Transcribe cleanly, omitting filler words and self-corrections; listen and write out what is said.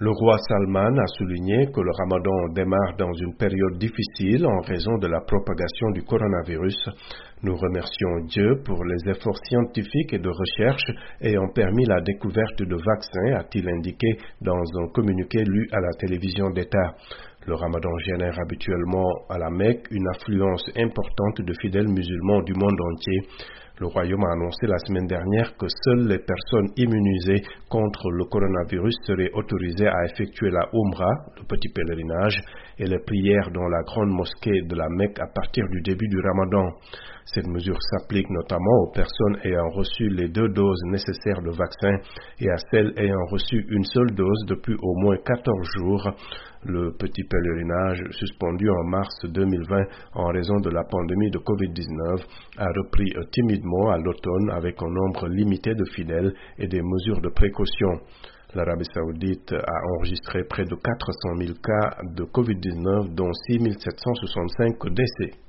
Le roi Salman a souligné que le Ramadan démarre dans une période difficile en raison de la propagation du coronavirus. Nous remercions Dieu pour les efforts scientifiques et de recherche ayant permis la découverte de vaccins, a-t-il indiqué dans un communiqué lu à la télévision d'État. Le Ramadan génère habituellement à la Mecque une affluence importante de fidèles musulmans du monde entier. Le royaume a annoncé la semaine dernière que seules les personnes immunisées contre le coronavirus seraient autorisées à effectuer la Umrah, le petit pèlerinage, et les prières dans la grande mosquée de la Mecque à partir du début du Ramadan. Cette mesure s'applique notamment aux personnes ayant reçu les 2 doses nécessaires de vaccin et à celles ayant reçu une seule dose depuis au moins 14 jours. Le petit pèlerinage, suspendu en mars 2020 en raison de la pandémie de Covid-19, a repris timidement à l'automne avec un nombre limité de fidèles et des mesures de précaution. L'Arabie Saoudite a enregistré près de 400 000 cas de Covid-19, dont 6 765 décès.